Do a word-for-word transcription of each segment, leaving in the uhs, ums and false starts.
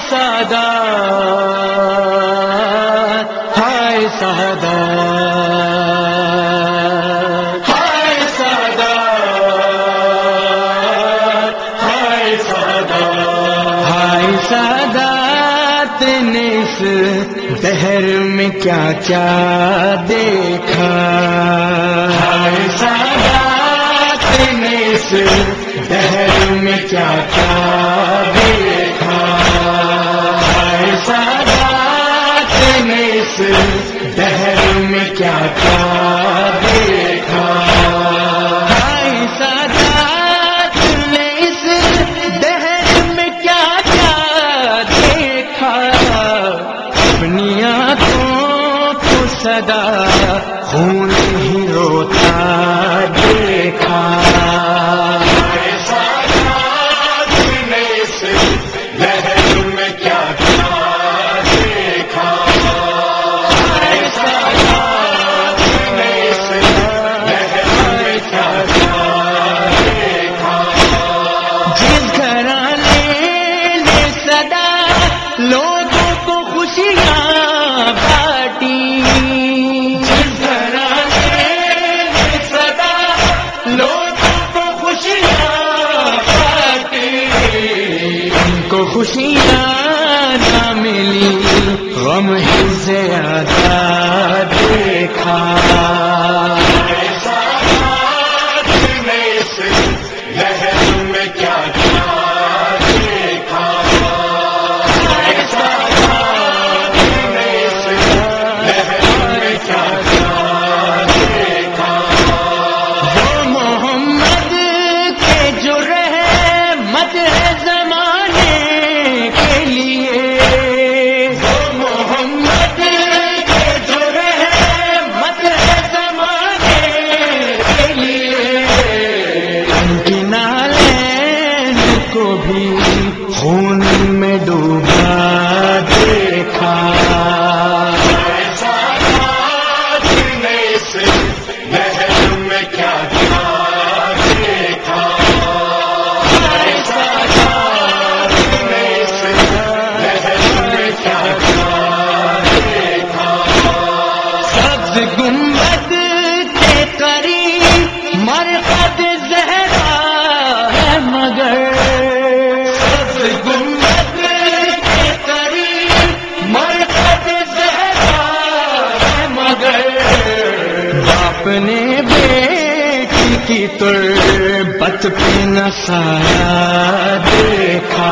سادات ہائے سادات ہائے سادات ہائے سادات ہائے سادات نے اس دہر میں کیا کیا دیکھا ہائے سادات نے اس دہر میں کیا کیا دیکھا ہائے سادات نے اس دہر میں کیا کیا دیکھا ہائے سادات نے اس دہر میں کیا کیا دیکھا اپنی آنکھوں کو صدا خون ہی روتا دیکھا لوگوں کو خوشیاں بانٹی جس طرح سے صدا لوگوں کو خوشیاں بانٹی ان کو خوشیاں نہ ملی غم ہی زیادہ دیکھا خون میں ڈوبا دیکھا میں کیا دیکھا سبز گنبد کے قریب مرقد زہرا ہے مگر اپنے بیٹی کی تربت پہ نہ سایہ دیکھا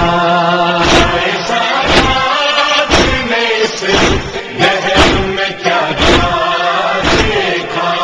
میں کیا دیکھا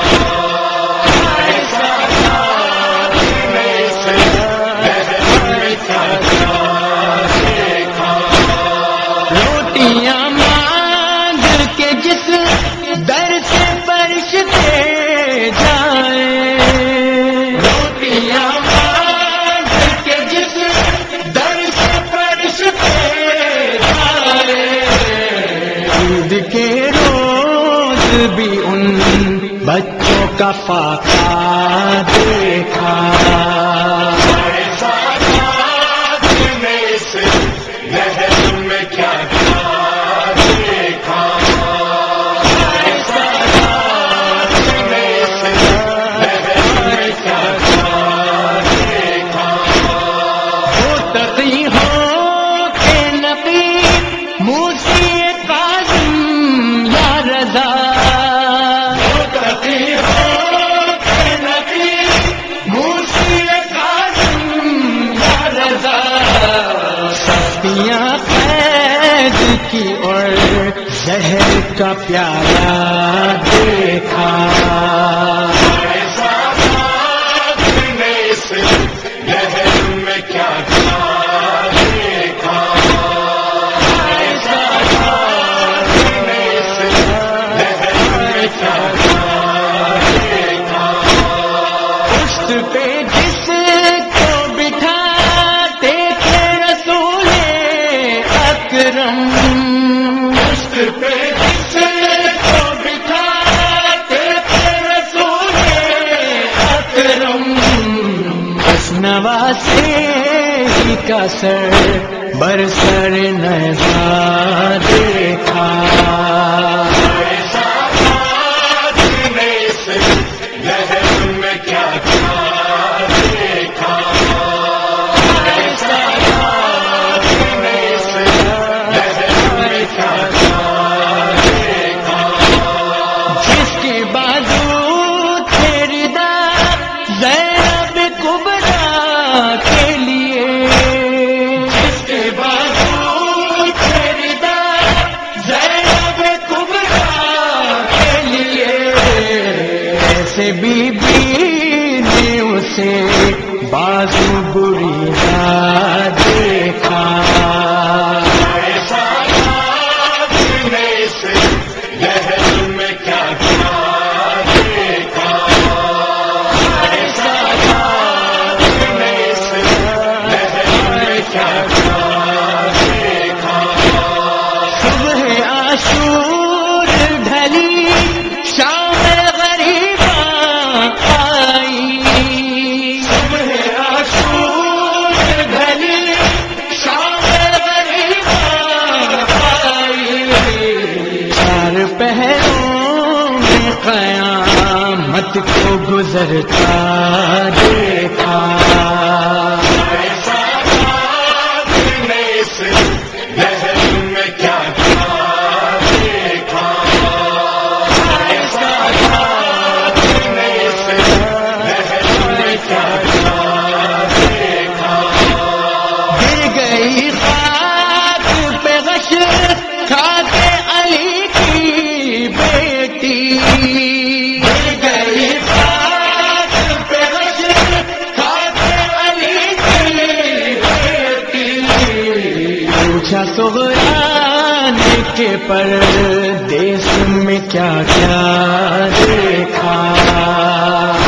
روٹیاں مانگ کے جس در سے برشتے جائیں روٹیاں مانگ کے جس در سے برشتے جائیں عید کے روز بھی ان بچوں کا فاقہ دیکھا میں کیا کی اور زہر کا پیالہ دیکھا میں کیا دیکھا پہ جس کو بٹھاتے تھے رسول اکرم پہ جس کو بٹھاتے تھے رسول اکرم نواسے کا سر برسر نظر دیکھا بی بی نے اسے بازو بری نہ دیکھا صبح عاشور ڈھلی شام قیامت کو گزرتا دیکھا گر گئی خاک پہ غش کھا کے علی کی بیٹی سغران کے پردیس میں کیا کیا دیکھا